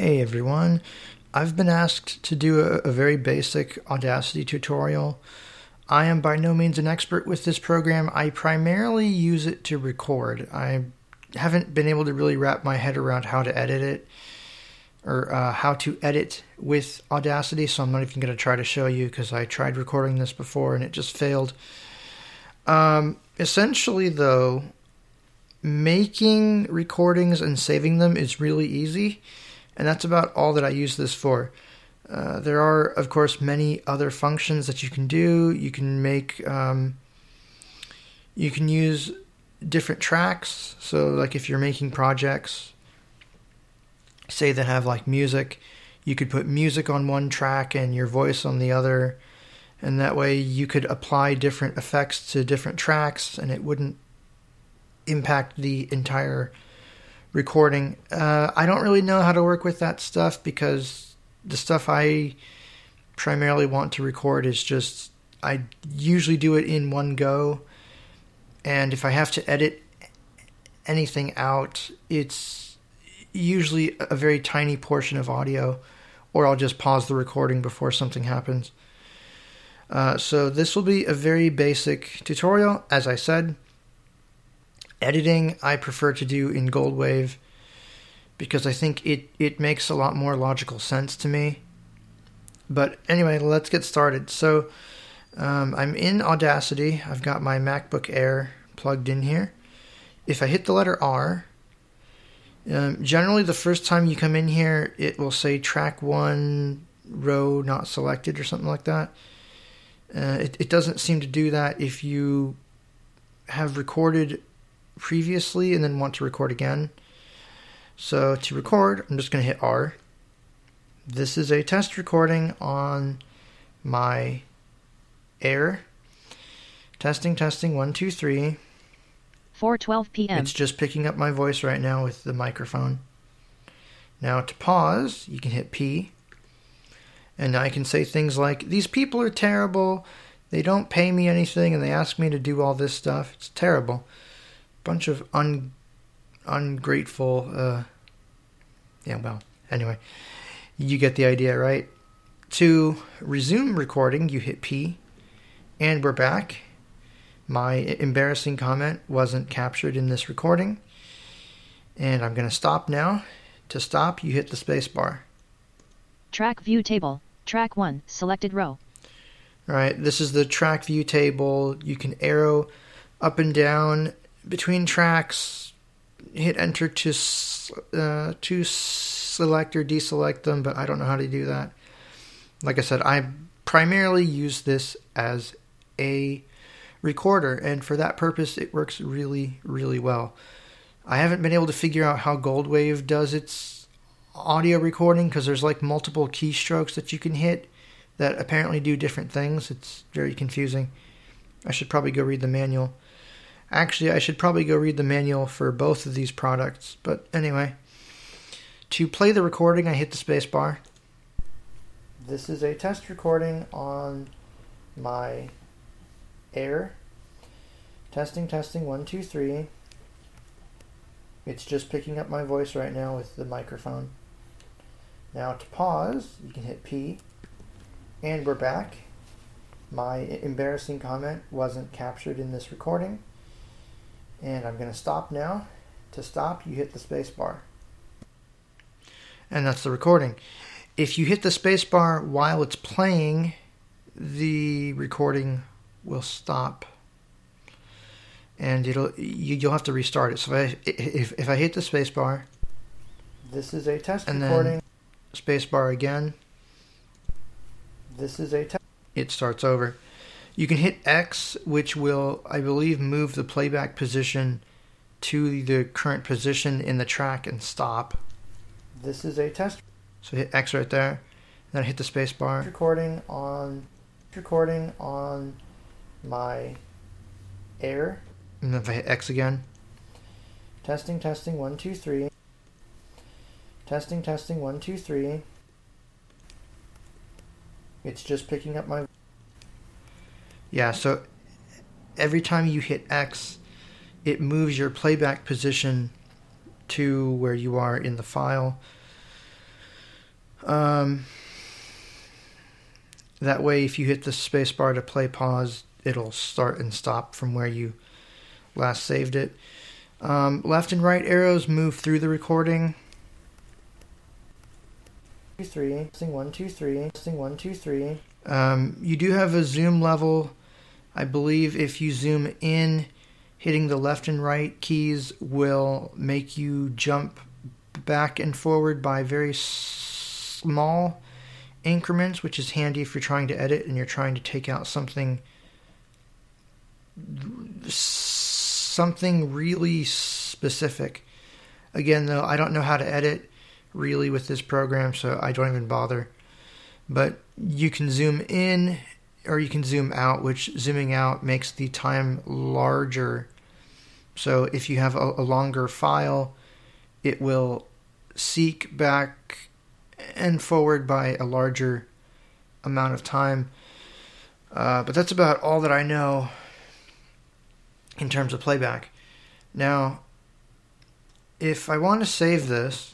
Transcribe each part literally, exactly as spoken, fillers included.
Hey everyone, I've been asked to do a, a very basic Audacity tutorial. I am by no means an expert with this program. I primarily use it to record. I haven't been able to really wrap my head around how to edit it or uh, how to edit with Audacity, so I'm not even going to try to show you because I tried recording this before and it just failed. Um, essentially though, making recordings and saving them is really easy. And that's about all that I use this for. Uh, there are, of course, many other functions that you can do. You can make, um, you can use different tracks. So, like if you're making projects, say that have like music, you could put music on one track and your voice on the other. And that way you could apply different effects to different tracks and it wouldn't impact the entire recording. Uh, I don't really know how to work with that stuff because the stuff I primarily want to record is just, I usually do it in one go. And if I have to edit anything out, it's usually a very tiny portion of audio, or I'll just pause the recording before something happens. Uh, so this will be a very basic tutorial, as I said. Editing, I prefer to do in Goldwave because I think it, it makes a lot more logical sense to me. But anyway, let's get started. So um, I'm in Audacity. I've got my MacBook Air plugged in here. If I hit the letter R, um, generally the first time you come in here, it will say track one, row not selected or something like that. Uh, it, it doesn't seem to do that if you have recorded previously and then want to record again. So to record, I'm just going to hit R. This is a test recording on my Air. Testing, testing, one, two, three. four twelve p m It's just picking up my voice right now with the microphone. Now to pause, you can hit P. And I can say things like, these people are terrible, they don't pay me anything, and they ask me to do all this stuff. It's terrible. Bunch of un, ungrateful, uh, yeah, well, anyway, you get the idea, right? To resume recording, you hit P, and we're back. My embarrassing comment wasn't captured in this recording, and I'm going to stop now. To stop, you hit the space bar. Track view table, track one, selected row. All right, this is the track view table. You can arrow up and down between tracks, hit enter to uh, to select or deselect them, but I don't know how to do that. Like I said, I primarily use this as a recorder, and for that purpose, it works really, really well. I haven't been able to figure out how Goldwave does its audio recording because there's like multiple keystrokes that you can hit that apparently do different things. It's very confusing. I should probably go read the manual. Actually, I should probably go read the manual for both of these products. But anyway, to play the recording, I hit the space bar. This is a test recording on my Air. Testing, testing, one, two, three. It's just picking up my voice right now with the microphone. Now to pause, you can hit P. And we're back. My embarrassing comment wasn't captured in this recording. And I'm going to stop now. To stop, you hit the space bar. And that's the recording. If you hit the space bar while it's playing, the recording will stop. And it'll you, you'll have to restart it. So if I, if, if I hit the space bar, this is a test and recording. Then space bar again. This is a test. It starts over. You can hit X, which will, I believe, move the playback position to the current position in the track and stop. This is a test. So hit X right there, and then hit the space bar. Recording on, recording on my Air. And then if I hit X again. Testing, testing, one, two, three. Testing, testing, one, two, three. It's just picking up my... Yeah, so every time you hit X, it moves your playback position to where you are in the file. Um, that way, if you hit the spacebar to play pause, it'll start and stop from where you last saved it. Um, left and right arrows move through the recording. Two, three, testing one, two, three, testing one, two, three. Um, you do have a zoom level. I believe if you zoom in, hitting the left and right keys will make you jump back and forward by very small increments, which is handy if you're trying to edit and you're trying to take out something something really specific. Again, though, I don't know how to edit really with this program, so I don't even bother. But you can zoom in or you can zoom out, which zooming out makes the time larger. So if you have a, a longer file, it will seek back and forward by a larger amount of time. Uh, but that's about all that I know in terms of playback. Now, if I want to save this,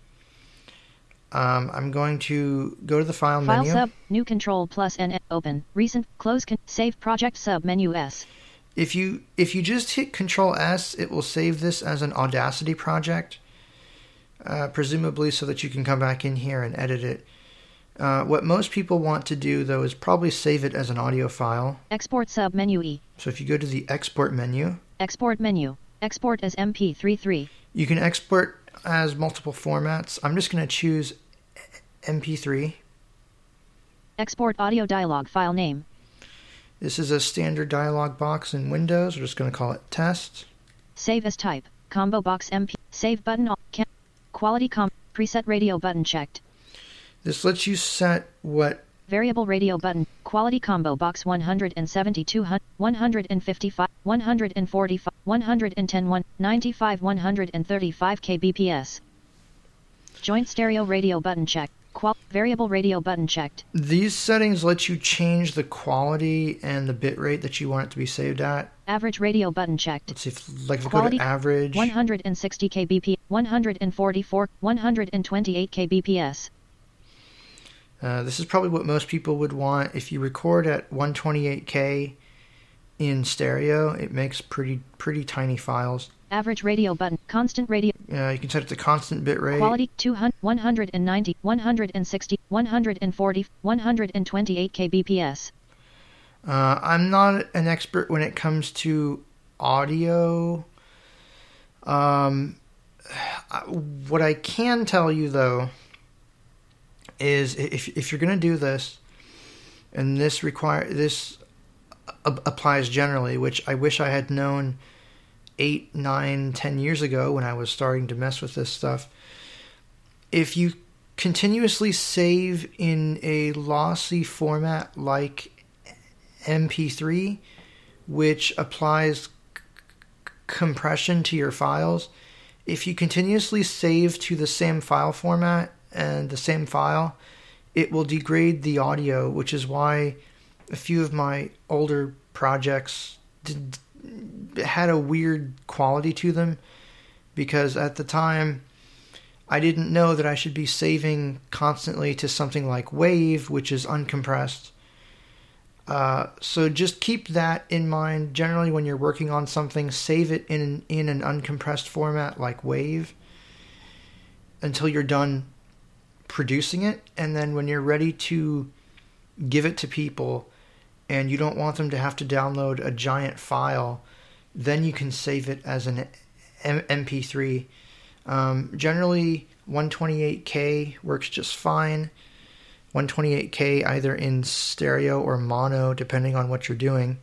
um, I'm going to go to the File, File menu. sub, new Control plus N, open, recent, close, con save project sub menu S. If you if you just hit Control S, it will save this as an Audacity project, uh, presumably so that you can come back in here and edit it. Uh, what most people want to do, though, is probably save it as an audio file. Export sub menu E. So if you go to the Export menu, Export menu, export as M P three. You can export as multiple formats. I'm just going to choose M P three. Export audio dialog file name. This is a standard dialog box in Windows. We're just going to call it test. Save as type, combo box M P, save button, all, can, quality com, preset radio button checked. This lets you set what variable radio button, quality combo box one seventy-two, one fifty-five, one forty-five, one ten, one ninety-five, one thirty-five kbps. Joint stereo radio button checked. Qual variable radio button checked. These settings let you change the quality and the bit rate that you want it to be saved at. Average radio button checked. Let's see, if, like if quality, we go to average. one sixty kbps, one forty-four, one twenty-eight kbps. Uh, this is probably what most people would want. If you record at one twenty-eight K in stereo, it makes pretty pretty tiny files. Average radio button, constant radio. Uh, you can set it to constant bit rate. Quality two hundred, one ninety, one sixty, one forty, one twenty-eight kbps. Uh, I'm not an expert when it comes to audio. Um, what I can tell you though is if if you're going to do this, and this require this a- applies generally, which I wish I had known eight, nine, ten years ago when I was starting to mess with this stuff. If you continuously save in a lossy format like M P three, which applies c- compression to your files, if you continuously save to the same file format and the same file, it will degrade the audio, which is why a few of my older projects did had a weird quality to them, because at the time I didn't know that I should be saving constantly to something like WAV, which is uncompressed. Uh, so just keep that in mind. Generally, when you're working on something, save it in an, in an uncompressed format like WAV until you're done producing it, and then when you're ready to give it to people and you don't want them to have to download a giant file, then you can save it as an M P three. Um, generally, one twenty-eight K works just fine. one twenty-eight K either in stereo or mono, depending on what you're doing.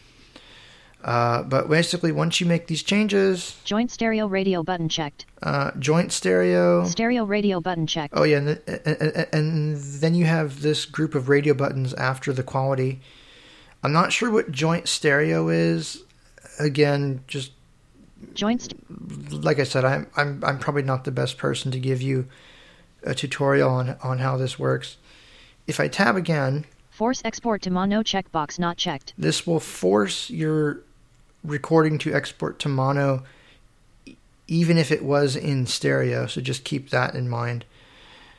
Uh, but basically, once you make these changes... Joint stereo radio button checked. Uh, joint stereo... Stereo radio button checked. Oh, yeah, and, and, and then you have this group of radio buttons after the quality. I'm not sure what joint stereo is. Again, just... Joint st- like I said, I'm, I'm, I'm probably not the best person to give you a tutorial on, on how this works. If I tab again... Force export to mono checkbox not checked. This will force your recording to export to mono even if it was in stereo, so just keep that in mind.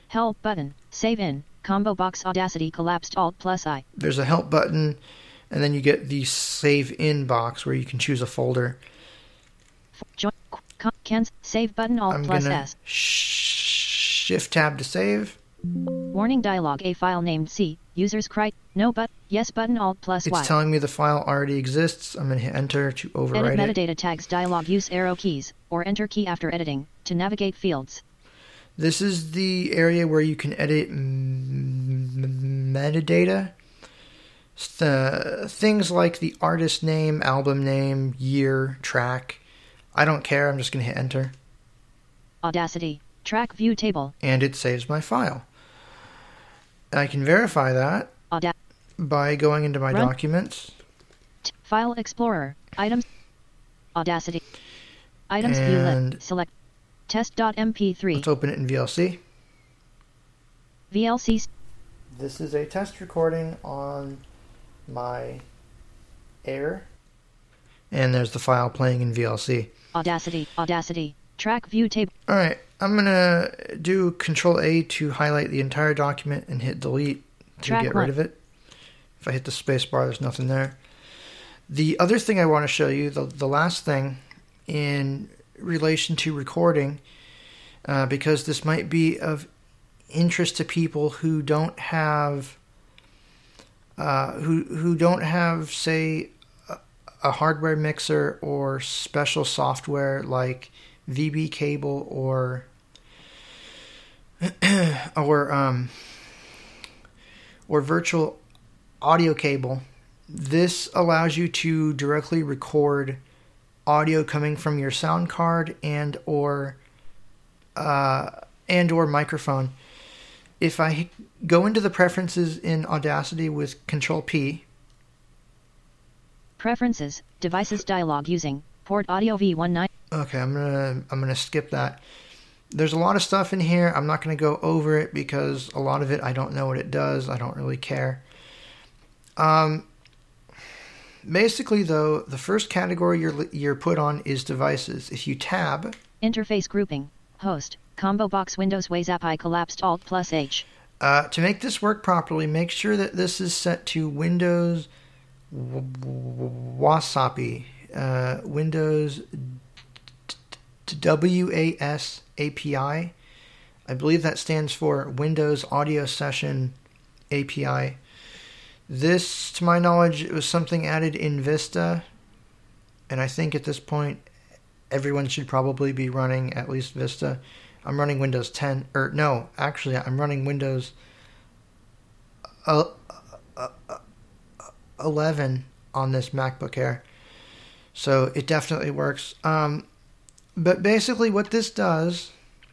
Help button. Save in. Combo box Audacity collapsed Alt plus I. There's a help button, and then you get the save in box where you can choose a folder. Join. Cans. Save button Alt I'm plus gonna S. sh- shift tab to save. Warning dialog. A file named C. Users cry. No but. Yes button Alt plus It's Y. telling me the file already exists. I'm going to hit enter to overwrite Edit it. metadata tags dialog. Use arrow keys or enter key after editing to navigate fields. This is the area where you can edit m- metadata. Uh, things like the artist name, album name, year, track. I don't care. I'm just going to hit enter. Audacity. Track view table. And it saves my file. I can verify that Auda- by going into my Run. documents. T- File Explorer. Items. Audacity. Items view And list. Select. Test dot M P three. let's open it in V L C. V L C. This is a test recording on my Air. And there's the file playing in V L C. Audacity. Audacity. Track view table. Alright, I'm going to do Control A to highlight the entire document and hit delete to Track get one. rid of it. If I hit the space bar, there's nothing there. The other thing I want to show you, the, the last thing in relation to recording, uh, because this might be of interest to people who don't have, uh, who who don't have, say, a, a hardware mixer or special software like V B cable or or um or virtual audio cable. This allows you to directly record audio coming from your sound card and or uh, and or microphone. If I go into the preferences in Audacity with Control P, Preferences. Devices dialog using port audio V nineteen. okay, I'm gonna I'm gonna skip that. There's a lot of stuff in here. I'm not gonna go over it because a lot of it I don't know what it does. I don't really care. Um. Basically, though, the first category you're you're put on is devices. If you tab, Interface grouping. Host. Combo box Windows Waze app I collapsed Alt plus H. uh, to make this work properly, make sure that this is set to Windows w- w- Wasapi, uh, Windows W A S A P I. I believe that stands for Windows Audio Session A P I. This, to my knowledge, it was something added in Vista, and I think at this point everyone should probably be running at least Vista. I'm running Windows ten, or no, actually I'm running Windows uh, uh, uh, eleven on this MacBook Air, so it definitely works. Um, but basically what this does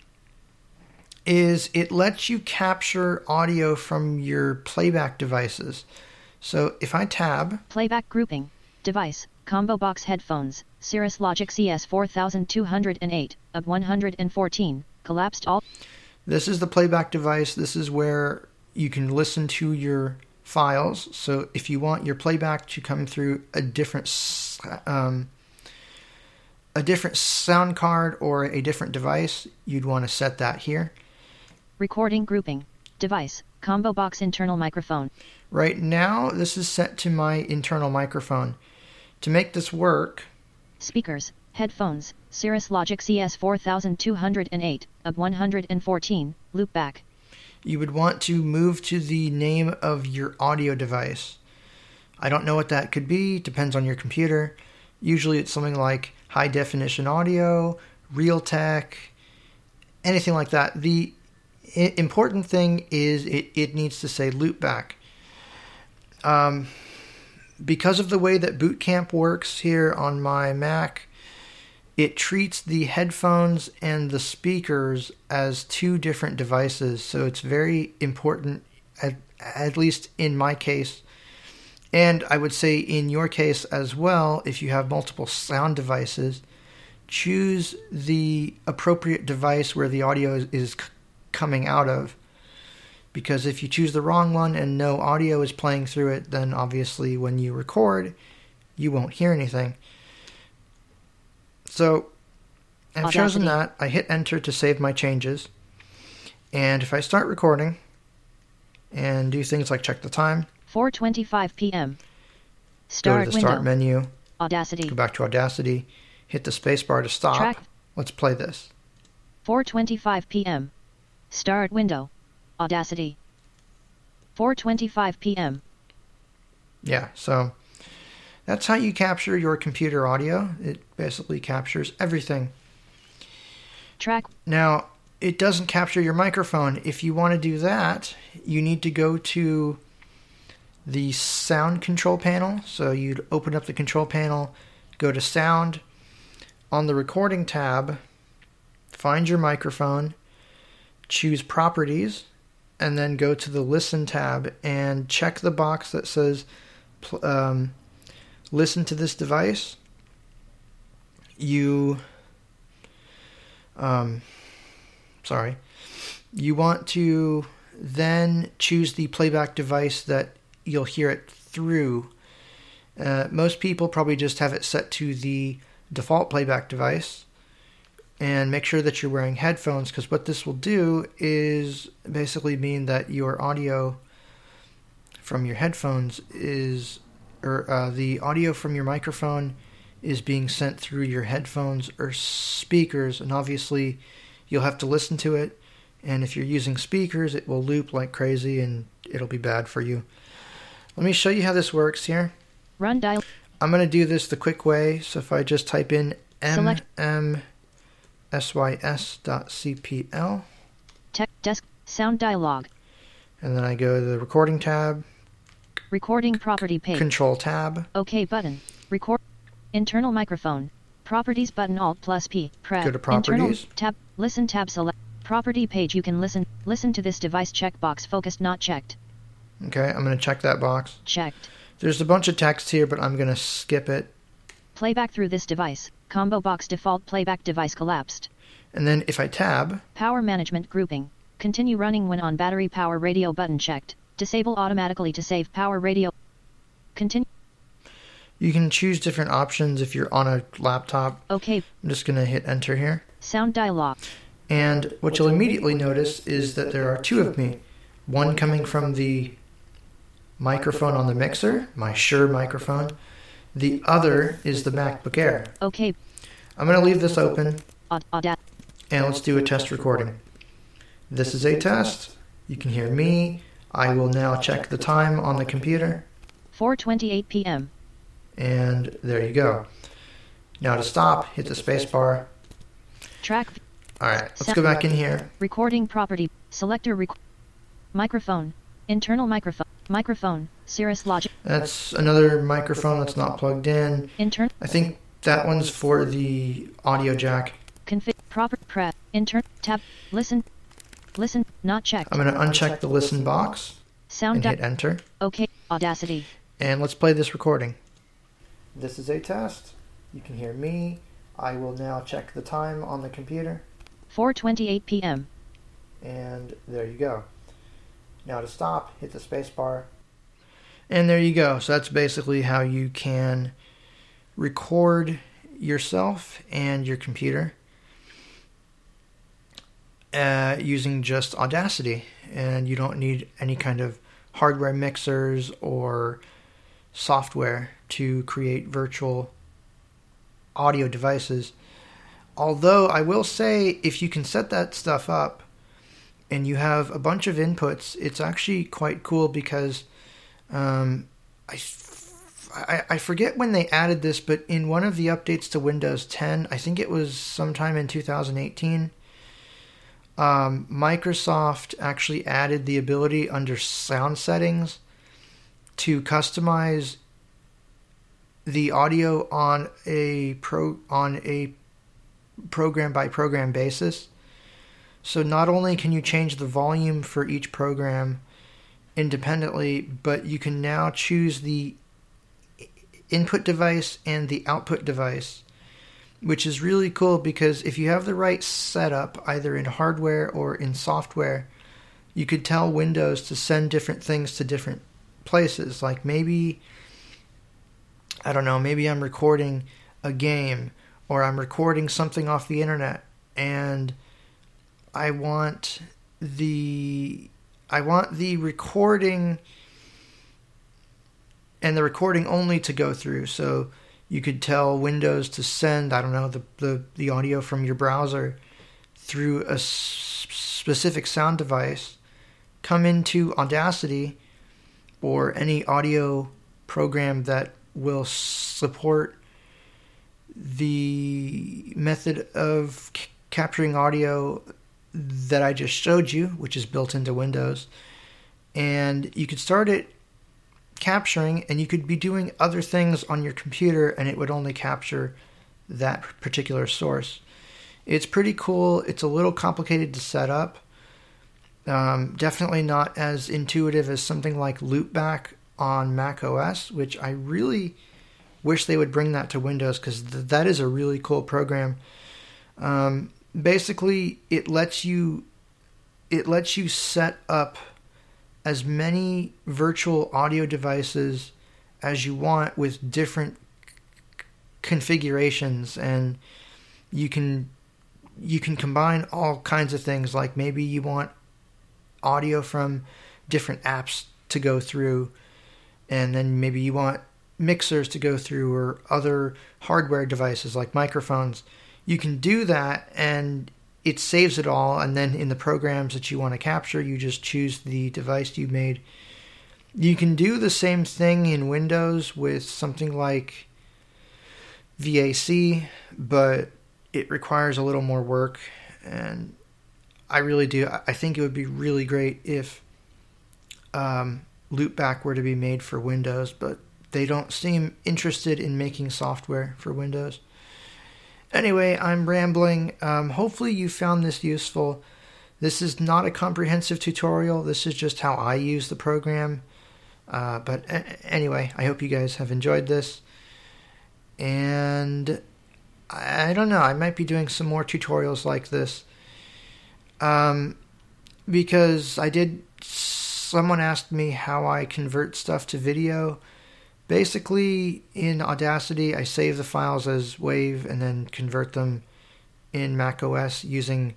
is it lets you capture audio from your playback devices. So if I tab, Playback grouping. Device. Combo box headphones. Cirrus Logic C S four two oh eight. Of one hundred fourteen. Collapsed Alt. this is the playback device. This is where you can listen to your files. So if you want your playback to come through a different s- um, a different sound card or a different device, you'd want to set that here. Recording grouping. Device. Combo box internal microphone. Right now, this is set to my internal microphone. To make this work, Speakers. Headphones. Cirrus Logic C S four two oh eight. Of one hundred fourteen. Loopback. you would want to move to the name of your audio device. I don't know what that could be, depends on your computer. Usually it's something like high definition audio, Realtek, anything like that. The i- important thing is it, it needs to say loopback. Um, because of the way that Boot Camp works here on my Mac, it treats the headphones and the speakers as two different devices. So it's very important, at, at least in my case, and I would say in your case as well, if you have multiple sound devices, choose the appropriate device where the audio is, is c- coming out of. Because if you choose the wrong one and no audio is playing through it, then obviously when you record, you won't hear anything. So I've chosen Audacity. that. I hit enter to save my changes. And if I start recording and do things like check the time, four twenty-five p.m. go Start to the window. start menu, Audacity. go back to Audacity, hit the spacebar to stop. Track. Let's play this. four twenty-five p.m. Start window. Audacity. four twenty-five p.m. Yeah, so that's how you capture your computer audio. It basically captures everything. Track. Now, it doesn't capture your microphone. If you want to do that, you need to go to the sound control panel. So you'd open up the control panel, go to sound. On the recording tab, find your microphone, choose properties, and then go to the listen tab and check the box that says um, listen to this device. You, um, sorry, you want to then choose the playback device that you'll hear it through. Uh, most people probably just have it set to the default playback device, and make sure that you're wearing headphones, because what this will do is basically mean that your audio from your headphones is, or uh, the audio from your microphone is being sent through your headphones or speakers, and obviously you'll have to listen to it, and if you're using speakers, it will loop like crazy and it'll be bad for you. Let me show you how this works here. Run dial. I'm going to do this the quick way, so if I just type in Select. M M sys dot c p l, Tech desk. Sound dialog. and then I go to the recording tab, Recording property page. control tab, OK button. Record. Internal microphone. Properties button Alt plus P. Press. Go to Properties. Internal tab. Listen tab select. Property page. You can listen. Listen to this device. Checkbox focused not checked. okay, I'm going to check that box. Checked. There's a bunch of text here, but I'm going to skip it, Playback through this device. Combo box default playback device collapsed. and then if I tab, Power management grouping. Continue running when on battery power radio button checked. Disable automatically to save power radio. Continue. you can choose different options if you're on a laptop. OK. I'm just going to hit enter here, Sound dialog. and what you'll immediately notice is that there are two of me, one coming from the microphone on the mixer, my Shure microphone. The other is the MacBook Air. OK. I'm going to leave this open, Aud- Auda- and let's do a test recording. This is a test. You can hear me. I will now check the time on the computer, four twenty-eight p.m. and there you go. Now to stop, hit the space bar. Track. All right, let's go back in here. Recording property. Selector. Rec- microphone. Internal microphone. Microphone. Cirrus Logic. That's another microphone that's not plugged in. Intern. I think that one's for the audio jack. Config. Proper. Press. Intern. Tab. Listen. Listen. Not checked. I'm going to uncheck the listen box Sound. and Di- hit enter. OK. Audacity. And let's play this recording. This is a test. You can hear me. I will now check the time on the computer. four twenty-eight p.m. And there you go. Now to stop, hit the space bar. And there you go. So that's basically how you can record yourself and your computer uh, using just Audacity. And you don't need any kind of hardware mixers or software to create virtual audio devices. Although I will say, if you can set that stuff up and you have a bunch of inputs, it's actually quite cool because um, I, I, I forget when they added this, but in one of the updates to Windows ten, I think it was sometime in two thousand eighteen, um, Microsoft actually added the ability under sound settings to customize the audio on a pro on a program by program basis. So not only can you change the volume for each program independently, but you can now choose the input device and the output device, which is really cool because if you have the right setup, either in hardware or in software, you could tell Windows to send different things to different places. Like maybe, I don't know, maybe I'm recording a game or I'm recording something off the internet and I want the I want the recording and the recording only to go through. So you could tell Windows to send, I don't know, the the, the audio from your browser through a s- specific sound device, come into Audacity or any audio program that will support the method of c- capturing audio that I just showed you, which is built into Windows. And you could start it capturing, and you could be doing other things on your computer, and it would only capture that particular source. It's pretty cool. It's a little complicated to set up. Um, definitely not as intuitive as something like Loopback on Mac O S, which I really wish they would bring that to Windows, because th- that is a really cool program. Um, basically, it lets you it lets you set up as many virtual audio devices as you want with different c- configurations, and you can you can combine all kinds of things. Like maybe you want audio from different apps to go through, and then maybe you want mixers to go through, or other hardware devices like microphones. You can do that, and it saves it all, and then in the programs that you want to capture, you just choose the device you made. You can do the same thing in Windows with something like V A C, but it requires a little more work, and I really do. I think it would be really great if um, Loopback were to be made for Windows, but they don't seem interested in making software for Windows. Anyway, I'm rambling. Um, hopefully you found this useful. This is not a comprehensive tutorial. This is just how I use the program. Uh, but a- anyway, I hope you guys have enjoyed this. And I don't know, I might be doing some more tutorials like this. Um, because I did, someone asked me how I convert stuff to video. Basically, in Audacity, I save the files as WAV and then convert them in macOS using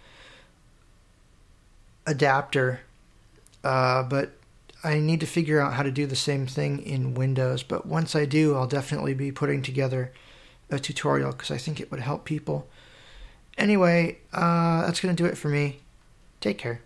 Adapter. Uh, but I need to figure out how to do the same thing in Windows. But once I do, I'll definitely be putting together a tutorial, because I think it would help people. Anyway, uh, that's going to do it for me. Take care.